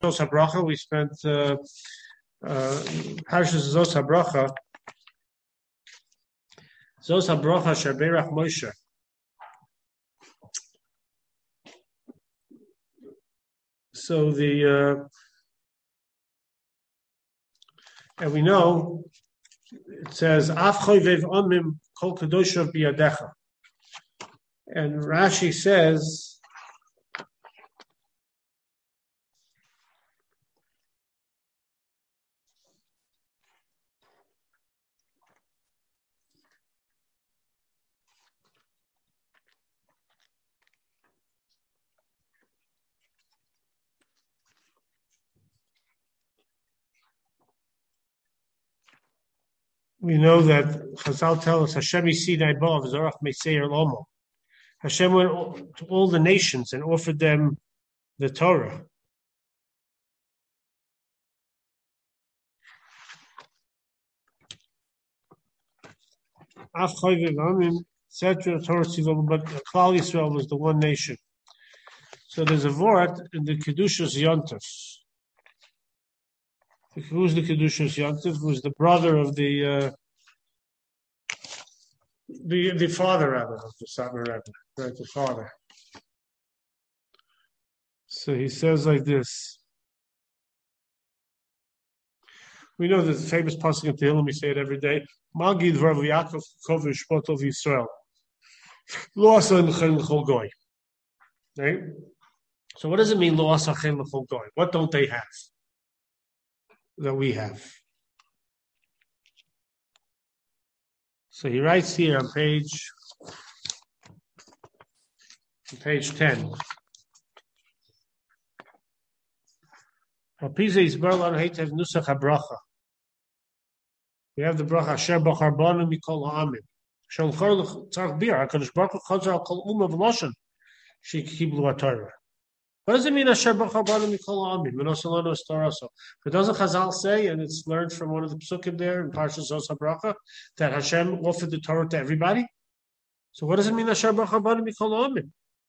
Zos HaBracha. We spent Parshas Zos HaBracha. Zos HaBracha Sherberach Moshe. So and we know it says Af Choyvev Omim Kol Kedoshav Biyadecha, and Rashi says. We know that Chazal tell us Hashem Yisidai Bo V'Zorach Meiseir Lomo. Hashem went to all the nations and offered them the Torah. Af Choyvev Omim etc. Torah Tzivah, but Klal Yisrael was the one nation. So there's a vort in the Kedushas Yontif. Who's the Kedushas Yontif? Who's the brother of the father, rather, of the Satmar Rebbe, right? The father. So he says like this. We know the famous pasuk in Tehillim. We say it every day. Magid Rav Yaakov Kovish Potov Yisrael. Lo asa l'chen l'chol goy. Right. So what does it mean? Lo asa l'chen l'chol goy. What don't they have that we have? So he writes here on page 10. We have the bracha Asher Bachar Banu Mikol Ha'amim. Shel Chor Tzarich Bir. HaKadosh Baruch Hu Chazar Al Kol Umma V'Loshen Shekiblu HaTorah. What does it mean Asher Bachar Banu Mikol Ha'amim? V'Nosalonu Estaraso. But doesn't Chazal say, and it's learned from one of the psukim there in Parshas Zos HaBracha, that Hashem offered the Torah to everybody? So what does it mean Asher Bachar Banu Mikol Ha'amim?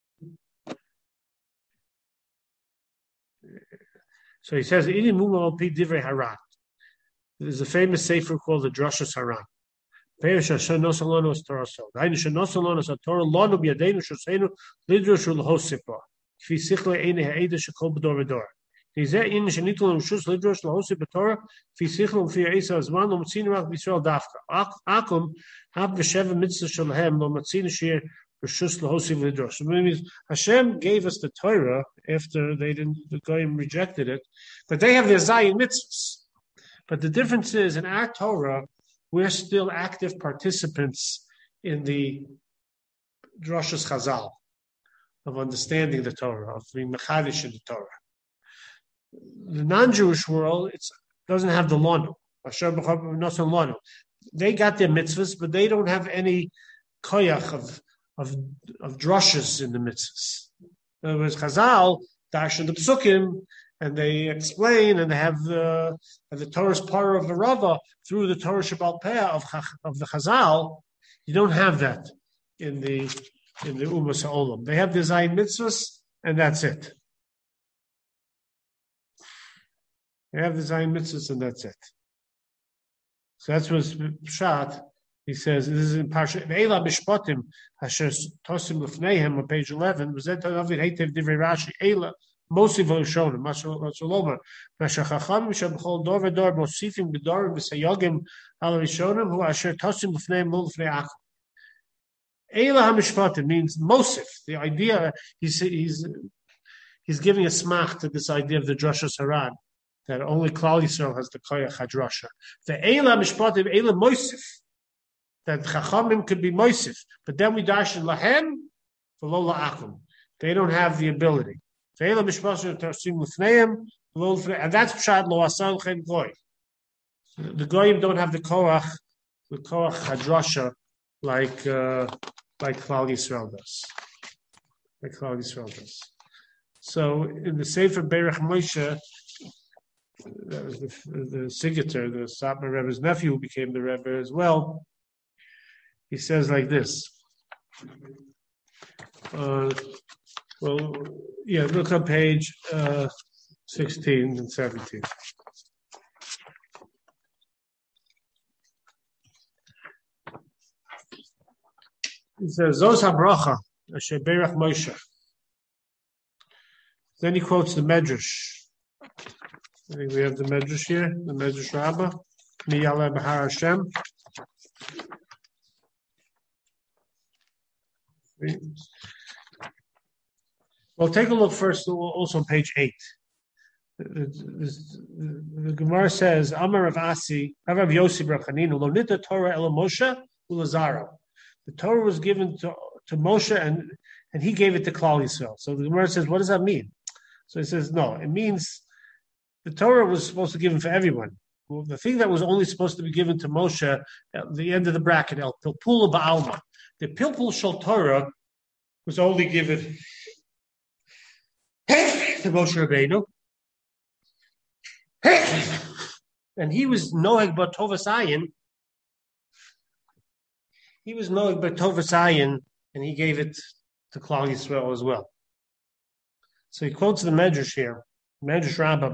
So he says, Idi Muma Al Pi Divrei Haran. There's a famous sefer called the Drashas Haran. Perish Hashem Nosalonu Estaraso. Dainu Shenosalonu Torah Lonu B'Yadeinu Shosenu Lidrosh L'Hosipa. Kfi Sichle Eine Ha'eda Shekol B'Dor V'Dor. Dizeh In Shenitul L'Shus Lidrosh L'Hosip B'Torah Kfi Sichle L'Fi Eisa Azman Lo Matzinu Rach B'Yisrael Dafka. Akum Hab V'Sheva Mitzvah Shalhem Lo Matzinu Shir L'Shus L'Hosip Lidrosh. So it means Hashem gave us the Torah after the Goyim rejected it, but they have their Zayin mitzvahs. But the difference is, in our Torah, we're still active participants in the Drashas Chazal, of understanding the Torah, of being mechadish in the Torah. The non-Jewish world, it doesn't have the lonu. Asher b'char noson lonu. They got their mitzvahs, but they don't have any koyach of drashas in the mitzvahs. In other words, Chazal dash in the psukim, and they explain, and they have the Torah's part of the Rava through the Torah Shabbal Peh of the Chazal. You don't have that in the Umas Ha'olam. They have the Zayin mitzvahs, and that's it. They have the Zayin mitzvahs, and that's it. So that's what's Pshat. He says, this is in Parsha, Eila Bishpotim, Asher Tosim Lefneihem, on page 11, was that David Heitev Divrei Rashi, Eila, mostly V'Shonim, Masaloma, Mashachacham, Mishabchol Dor V'Dor, Mosifim B'Dor, V'Sayogim, Al Rishonim, who Asher Tosim Lefneihem, Lo Lefnei Akum. Eila HaMishpatim means Mosif. The idea, he's giving a smach to this idea of the Drashas Haran, that only Klal Yisrael has the Koyach HaDrasha. The Eila HaMishpatim, Eila Mosif, that Chachamim could be Mosif, but then we dash in Lahem, V'Lo La'akum. They don't have the ability. And that's Pshat Lo Asal Chen Goy. The Goyim don't have the Koach HaDrasha like Klal Yisrael does. So in the Sefer Berach Moshe, that was the Sigater, the Satmar Rebbe's nephew, who became the Rebbe as well. He says like this. Look on page 16 and 17. He says, Zos HaBracha, Asher Berach Moshe. Then he quotes the Medrash. I think we have the Medrash here, the Medrash Rabbah. Mi Yaleh B'Har Hashem. Well, take a look first, also on page 8. The Gemara says, Amar Rav Asi, Rav Yossi Bar Chanina, Lo nita Torah el Moshe u'Lazara. The Torah was given to Moshe, and he gave it to Klal Yisrael. So the Gemara says, what does that mean? So he says, no, it means the Torah was supposed to be given for everyone. Well, the thing that was only supposed to be given to Moshe, at the end of the bracket, El Pilpul Ba'alma, the Pilpul Shel Torah was only given to Moshe Rabbeinu. And he was Noeg Batovas Ayin. He was Noeg Batovas Ayin, and he gave it to Klal Yisrael as well. So he quotes the Medrash here, Medrash Rabbah,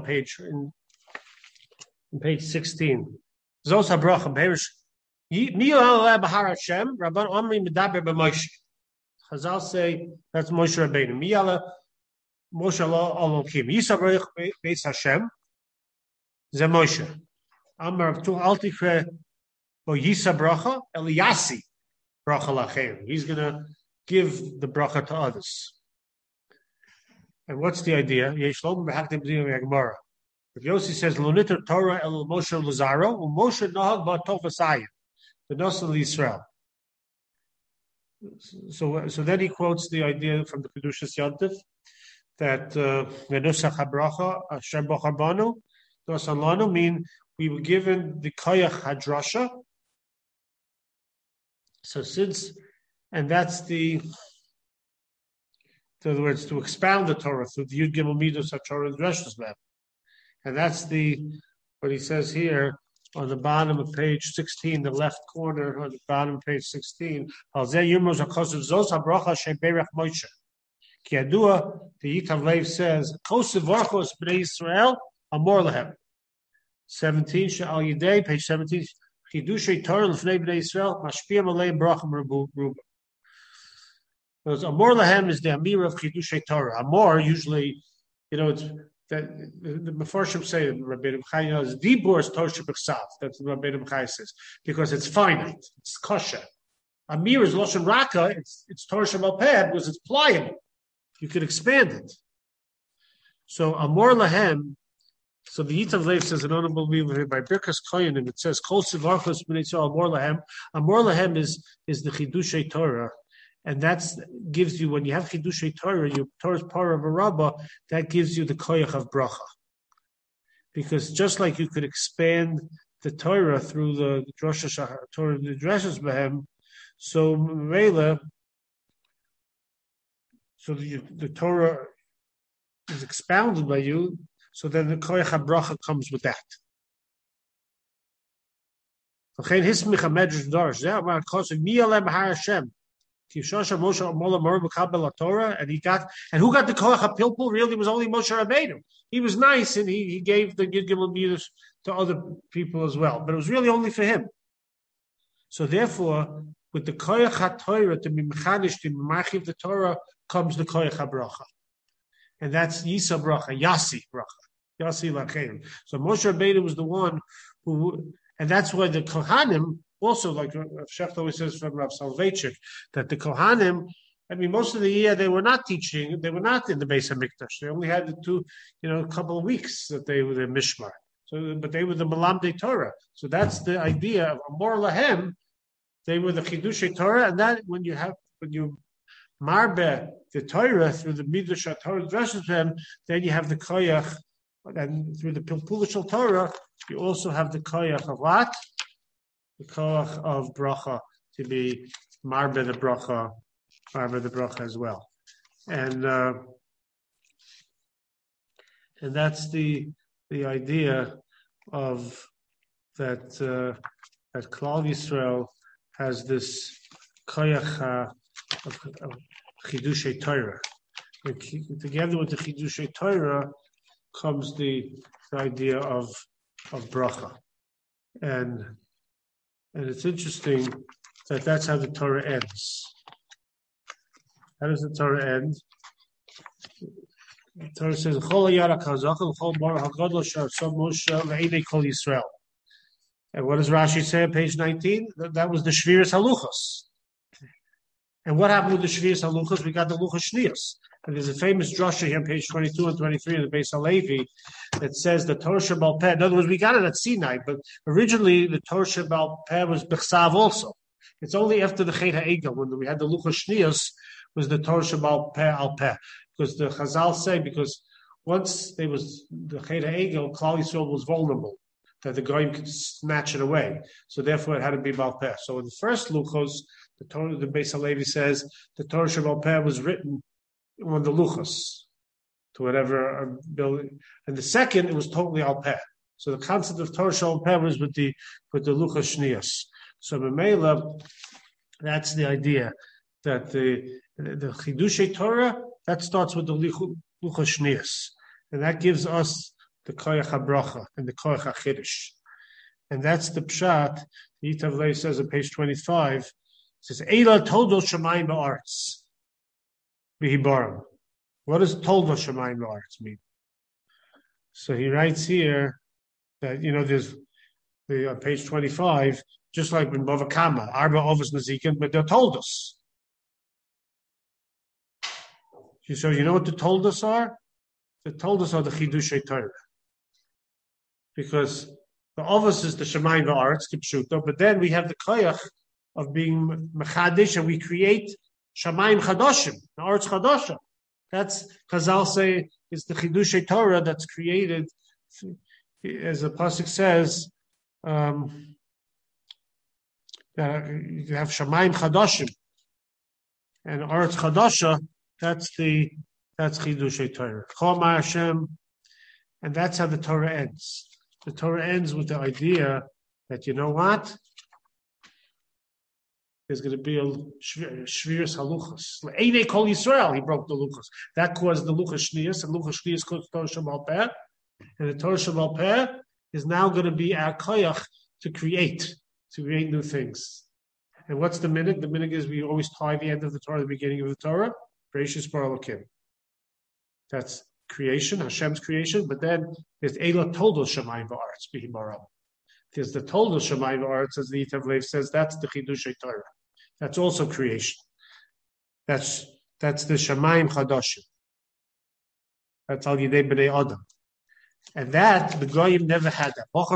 page 16. Zos HaBracha, Beirish. Mi Yaleh B'Har Hashem, Rabban Omri Medaber B'Moshe. Chazal say that's Moshe Rabbeinu. Mi Yaleh Moshe Elokim. Yisabrich Beis Hashem. Ze Moshe. Amar tu al tikre bo Yisa bracha Eliyasi bracha lachem. He's going to give the bracha to others. And what's the idea? Yesh lo b'haktem b'diyam Gemara. If Yossi says lo niter Torah el Moshe Lazaro, Moshe nohag ba'tov asayim, the Nosal Yisrael. So then he quotes the idea from the Kedushas Yontif that Nusach HaBracha Asher Bochabanu Dosalanu mean we were given the Koyach Hadrasha. So and that's in other words, to expound the Torah through the Yud Gimel Midos HaTorah and Dreshus Mem. And that's what he says here on the bottom of page 16, the left corner on the bottom of page 16. Al Zeh Yirmos HaKosev Zos HaBracha Shem Berach Moshe. Ki Yadua, the Yitav Lev says, Kosev Varchos B'nai Yisrael Amor Lehem. 17, She'al Yidei, page 17, Chidushei Torah L'fnei B'nai Yisrael Mashpiyam Aleim Brachim Ruba. Because Amor Lahem is the Amir of Chidushei Torah. Amor, usually, it's that the Mefarshim say, Rabbeinu Chai is Dibur is Torah B'Chsav. That's what Rabbeinu Chai says. Because it's finite, it's kosher. Amir is Loshen Raka, it's Torah Shabbat because it's pliable. You can expand it. So Amor Lahem, so the Yitav Lev says an unbelievable by Birkas Koyanim, it says Kol Sivarchos B'nai Yisrael Amor Lahem. Amor Lahem is the Chidushei Torah. And that gives you, when you have Chidushei Torah, your Torah's part of a Rabbah, that gives you the Koyach of Bracha. Because just like you could expand the Torah through the Drosha Torah, the Dreshus Behem, so Mela, so the Torah is expounded by you, so then the Koyach HaBracha comes with that. And who got the Koach HaPilpul? Really, was only Moshe Rabbeinu. He was nice, and he gave the Yud Gimel Midos to other people as well, but it was really only for him. So therefore, with the Koach HaTorah to be mechanish, to machiv the Torah, comes the Koach HaBracha. And that's Yisa Bracha, Yasi Bracha, Yasi Lachem. So Moshe Rabbeinu was the one who, and that's why the Kohanim, also like Shecht always says from Rav Soloveitchik, that the Kohanim, most of the year they were not teaching, they were not in the Beis HaMikdash. They only had a couple of weeks that they were the Mishmar. So, but they were the Malamdei Torah. So that's the idea of Amor Lahem. They were the Chidushei Torah, and that when you marbe the Torah through the Midrash Torah dresses them, then you have the Koyach, and through the Pilpul Shel Torah, you also have the Koyach of what? The Koyach of Bracha, to be marbe the Bracha as well. And that's the idea of that Klal Yisrael has this Koyach of Chidushei Torah. Together with the Chidushei Torah, comes the idea of bracha, and it's interesting that that's how the Torah ends. How does the Torah end? The Torah says, and what does Rashi say on page 19? That was the Shviras Haluchos. And what happened with the Shviras Haluchos? We got the Luchos Shnios. And there's a famous drasha here on page 22 and 23 in the Beis Halevi that says the Torah Shebal Peh. In other words, we got it at Sinai, but originally the Torah Shebal Peh was Bechsav also. It's only after the Chet HaEgel, when we had the Luchos Shnios, was the Torah Shebal Peh al Peh. Because the Chazal say, because once there was the Chet HaEgel, Klal Yisrael was vulnerable, that the Goyim could snatch it away. So therefore it had to be Bal Peh. So in the first Luchos, the Beis Halevi says the Torah Shebal Peh was written on the Luchos, to whatever building. And the second, it was totally Al Peh. So the concept of Torah Shebal Peh was with the Luchos Shnios. So Memela, that's the idea, that the Chidushei Torah, that starts with the Luchos Shnios. And that gives us the Koyach HaBracha and the Koyach HaChiddush. And that's the Pshat. The Yitav Lev says on page 25, it says, Eila Toldo Shemayim Ba'artz B'hibarim. What does Toldo Shemayim Ba'artz mean? So he writes here that, there's on page 25, just like in Bava Kama, Arba Ovos Nazikin, but they're Toldos. So you know what the Toldos are? The Toldos are the Chidushei Torah. Because the Ovos is the Shemayim Ba'artz, Kipshuto, but then we have the Koyach of being Mechadish, and we create Shamayim Chadoshim, the Arts Chadosha. That's, Chazal say, is the Chidushei Torah that's created, as the Pasuk says, that you have Shamayim Chadoshim, and Arts Chadosha, that's Chidushei Torah. Choma Hashem, and that's how the Torah ends. The Torah ends with the idea that, you know what? There's going to be a Shviras Haluchos. Einei Kol Yisrael, he broke the Luchos. That caused the Luchos Shnios, and Luchos Shnios caused Torah Shebal Peh. And the Torah Shebal Peh is now going to be our koyach to create new things. And what's the minhag? The minhag is we always tie the end of the Torah, the beginning of the Torah, Bereishis Bara Elokim. That's creation, Hashem's creation, but then there's Eila Toldos Shemayim Va'aretz B'hibarim. There's the Toldos Shemayim Va'aretz, as the Yitav Lev says, that's the Chidushei Torah. That's also creation. That's the Shemayim Chadoshim. That's Al Yidei B'nei Adam. And that, the Goyim never had that. What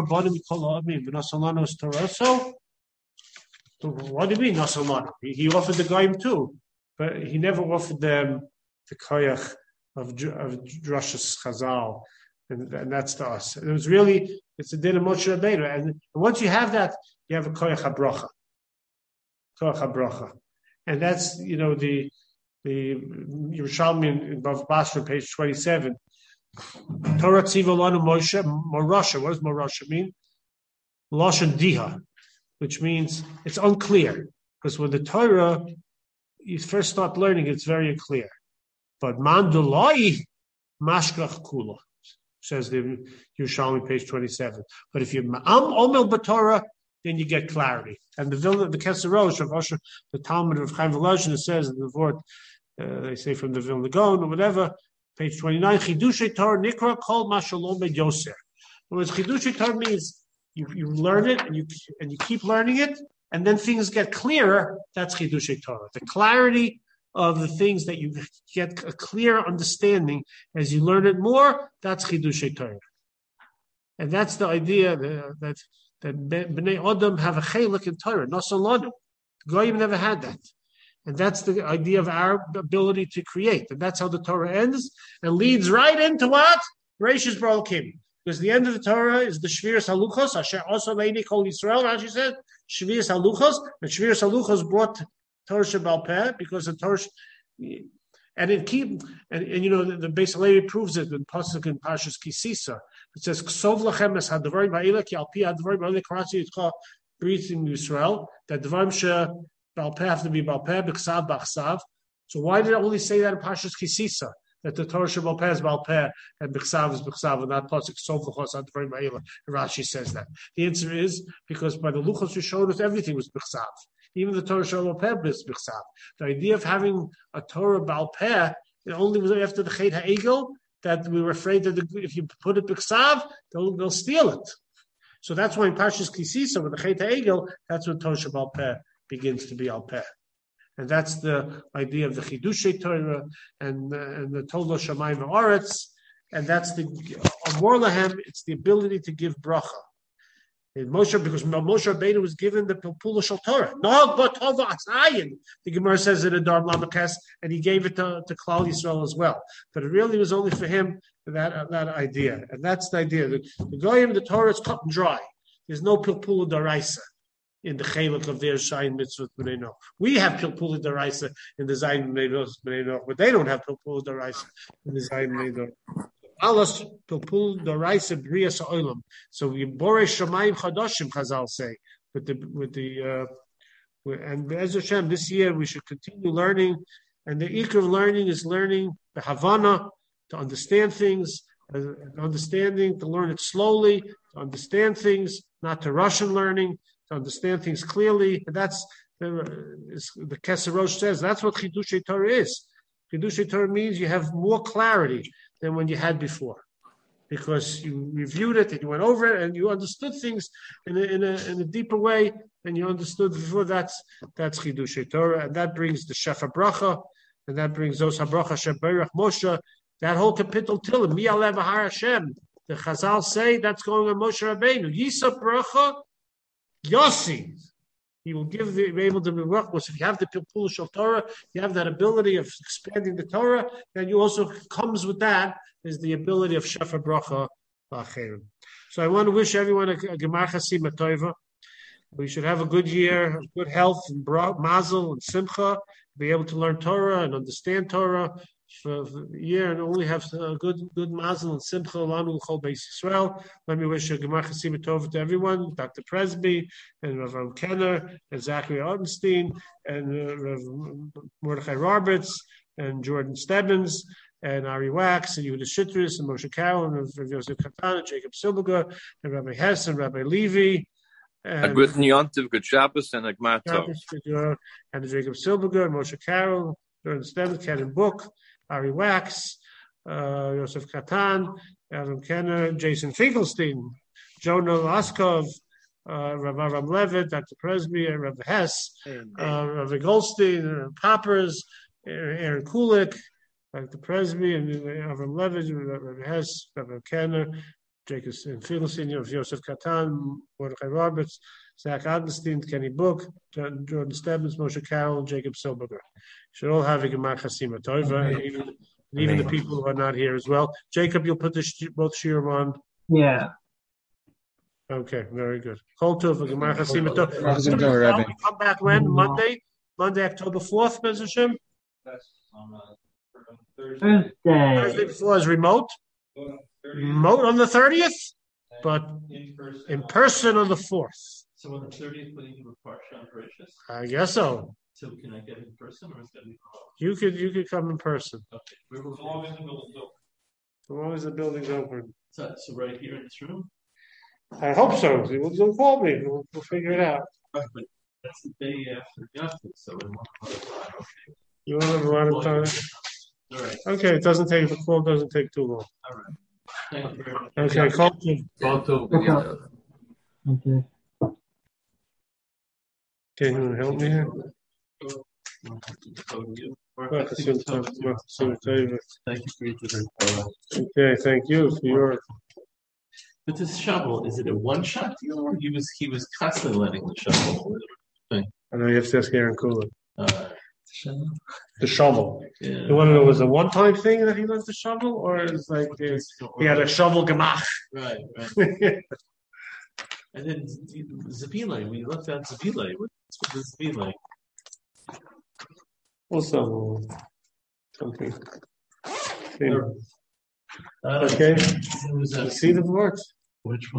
do you mean, Nasalanu? He offered the Goyim too, but he never offered them the Koyach of Drashas Chazal, and that's to us. And it was really, it's a din of Moshe Rabbeinu. And once you have that, you have a Koyach HaBracha. Koyach HaBracha. And that's, the Yerushalmi in Bav Basra, page 27. Torah Tziva Lanu Moshe, Morasha. What does Morasha mean? Lashon Diha, which means it's unclear. Because when the Torah, you first start learning, it's very unclear. But Mandulai Mashkach Kula, says the Yerushalmi, page 27. But if you're Omel B'Torah, then you get clarity. And the Kesser Rosh of Osher, the Talmud of Chaim Volozhin, says in the Vort, they say from the Vilna Gaon or whatever, page 29, Chidushei Torah Nikra Kol Mashalom Beit Yoser. In other words, Chidushei Torah means you learn it and you keep learning it, and then things get clearer. That's Chidushei Torah. The clarity of the things that you get a clear understanding as you learn it more, that's Chidushei Torah. And that's the idea that Bnei Adam have a chelik in Torah, Nasalanu. Goyim never had that. And that's the idea of our ability to create. And that's how the Torah ends and leads right into what? Bereishis Bara Elokim. Because the end of the Torah is the Shviras Haluchos, Asher also Leini Kol Yisrael, Rashi said, Shviras Haluchos, and Shviras Haluchos brought Torah Shebal Peh, because the Torah, and the Beis Halevi proves it in Pasuk in Parshas Kisisa. It says, Ksov lachem es hadvarim ha'ila ki al pi hadvarim ha'ila karatzi yitzcha breathing Yisrael, that dvarim Bal Peh have to be Bal Peh, B'chsav, B'chsav. So why did I only say that in Parshas Kisisa? that the Torah Shebal Peh is Bal Peh and B'chsav is B'chsav, and that pasuk Sof V'chos Advarim Ha'ila. Rashi says that. The answer is because by the Luchos you showed us everything was B'chsav. Even the Torah Shebal Peh is B'chsav. The idea of having a Torah Bal Peh, it only was after the Chet HaEgel that we were afraid that if you put it B'chsav, they'll steal it. So that's why in Parshas Kisisa, with the Chet HaEgel, that's when Torah Shebal Peh begins to be Al Peh. And that's the idea of the Chidushei Torah and the Toldo Shamayim V'Aretz, and that's the Amor Lahem. It's the ability to give bracha. In Moshe, because Moshe Rabbeinu was given the Pilpula Shel Torah. No, but Tova Atzayin. The Gemara says it in Dar Lamakes, and he gave it to Klal Yisrael as well. But it really was only for him that idea, and that's the idea. The Goyim, the Torah is cut and dry. There's no Pilpula Daraisa in the Chelak of their Shayin Mitzvot B'nai Noach. We have Pilpula Daraisa in the Zayin B'nai Noach, but they don't have Pilpula Daraisa in the Zayin B'nai Noach. Alas Pilpula Daraisa B'riyas Ha'olam. So we borei Shamayim Chadashim, Chazal say, and Be'ez Hashem, this year we should continue learning, and the ikar of learning is learning the Havana, to understand things, to learn it slowly, to understand things, not to Russian learning, to understand things clearly. And that's the Keser Rosh says, that's what Chidushei Torah is. Chidushei Torah means you have more clarity than when you had before, because you reviewed it and you went over it and you understood things in a deeper way than you understood before. That's Chidushei Torah, and that brings the Shefa Bracha, and that brings those HaBracha Sheberach Moshe. That whole capital Tilim, Mi Alev Har Hashem. The Chazal say that's going on Moshe Rabbeinu. Yisa Bracha Yossi. He will be able to be work. If you have the Pilpul Shel Torah, you have that ability of expanding the Torah, then you also comes with that is the ability of Shefa Bracha L'Acherim. So I want to wish everyone a Gemar Chasima Tova. We should have a good year, good health, and mazel and simcha, be able to learn Torah and understand Torah for the year, and only have good mazel and simcha along with Chol Beis Yisrael. Let me wish a Gemar Chasima Tova to everyone, Dr. Presby, and Rav Kenner, and Zachary Ottenstein, and Rav Mordechai Roberts, and Jordan Stebbins, and Ari Wax, and Yehuda Shitris, and Moshe Carroll, and Rav Yosef Katan, and Jacob Silberger, and Rabbi Hess, and Rabbi Levy. And a good Yontiv, good Shabbos, and a Gmar Tov. And Jacob Silberger, Moshe Carroll, Jordan Stebbins, Ken Book, Ari Wax, Yosef Katan, Adam Kenner, Jason Finkelstein, Jonah Laskov, Rav Aram Levitt, Dr. Presby, Rav Hess, Rav Goldstein, Poppers, Aaron Kulik, Dr. Presby, and Aram Levitt, Rav Hess, Rav Kenner, Jacob Finkelstein, Yosef Katan, Mordechai Roberts, Zach Adenstein, Kenny Book, Jordan Stebbins, Moshe Carroll, and Jacob Silberger. Should all have a Gemar Chasima Tova, and even the people who are not here as well. Jacob, you'll put both shiur on. Yeah. Okay, very good. Kol Tov, a Gemar Chasima Tova. We come back when? Monday, October 4th, Bez Hashem? Thursday before is remote. Remote on the 30th, but in person on the 4th. So on the 30th, when you were Parsha and Parashas? I guess so. So can I get it in person, or is that be You could come in person. Okay. As long as the building's open. As long as the building's open. So right here in this room? I hope so. You'll call me. We'll figure it out. But that's the day after Yontif, so in 1 month. Okay. You want a lot of time? All right. Okay, the call doesn't take too long. All right. Thank you very much. Okay, call me. Okay. Can you help me here? Thank you for your time. Okay, thank you for your. But this shovel, is it a one-shot deal, or he was constantly letting the shovel? I know you have to ask Aaron Cooler. The shovel. Yeah. You want to know, was it a one-time thing that he left the shovel, or is like he had a shovel gemach? Right. And then Zabila, we left out Zabila. What's with Zabila? Also, something. Okay. See See the words. Which one?